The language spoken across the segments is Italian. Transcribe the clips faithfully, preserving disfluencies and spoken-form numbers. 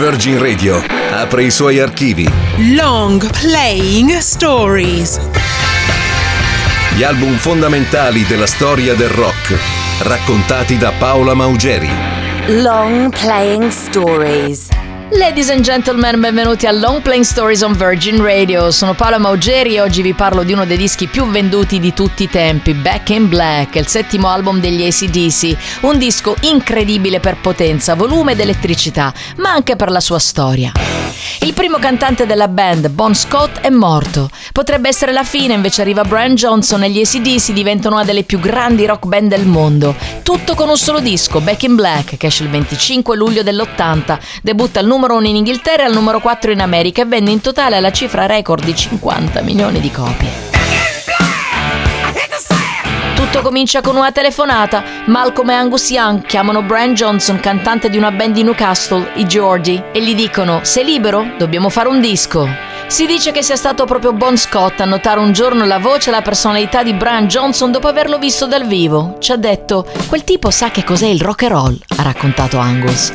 Virgin Radio apre i suoi archivi. Long Playing Stories. Gli album fondamentali della storia del rock, raccontati da Paola Maugeri. Long Playing Stories. Ladies and gentlemen, benvenuti a Long Playing Stories on Virgin Radio. Sono Paola Maugeri e oggi vi parlo di uno dei dischi più venduti di tutti i tempi, Back in Black, il settimo album degli A C D C. Un disco incredibile per potenza, volume ed elettricità, ma anche per la sua storia. Il primo cantante della band, Bon Scott, è morto. Potrebbe essere la fine, invece arriva Brian Johnson e gli A C D C diventano una delle più grandi rock band del mondo. Tutto con un solo disco, Back in Black, che esce il venticinque luglio dell'ottanta, debutta al numero uno in Inghilterra e al numero quattro in America e vende in totale la cifra record di cinquanta milioni di copie. Tutto comincia con una telefonata. Malcolm e Angus Young chiamano Brian Johnson, cantante di una band di Newcastle, i Geordie, e gli dicono: sei libero? Dobbiamo fare un disco. Si dice che sia stato proprio Bon Scott a notare un giorno la voce e la personalità di Brian Johnson dopo averlo visto dal vivo. Ci ha detto: quel tipo sa che cos'è il rock and roll, ha raccontato Angus.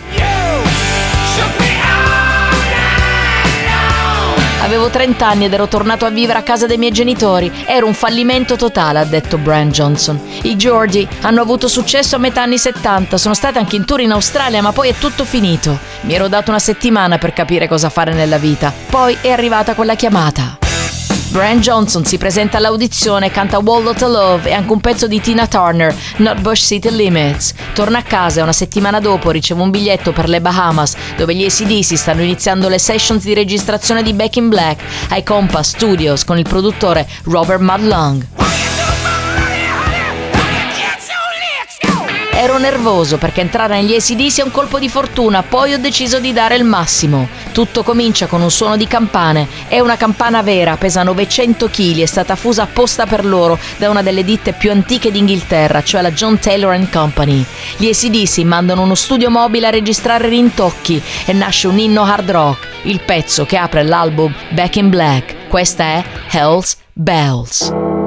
Avevo trenta anni ed ero tornato a vivere a casa dei miei genitori. Era un fallimento totale, ha detto Brian Johnson. I Geordie hanno avuto successo a metà anni settanta, sono stati anche in tour in Australia, ma poi è tutto finito. Mi ero dato una settimana per capire cosa fare nella vita. Poi è arrivata quella chiamata. Brian Johnson si presenta all'audizione, canta Wall of Love e anche un pezzo di Tina Turner, Not Bush City Limits. Torna a casa e una settimana dopo riceve un biglietto per le Bahamas, dove gli A C D C stanno iniziando le sessions di registrazione di Back in Black ai Compass Studios con il produttore Robert Mudlong. Ero nervoso perché entrare negli A C D C è un colpo di fortuna, poi ho deciso di dare il massimo. Tutto comincia con un suono di campane. È una campana vera, pesa novecento chili, è stata fusa apposta per loro da una delle ditte più antiche d'Inghilterra, cioè la John Taylor and Company. Gli A C D C mandano uno studio mobile a registrare rintocchi e nasce un inno hard rock, il pezzo che apre l'album Back in Black. Questa è Hell's Bells.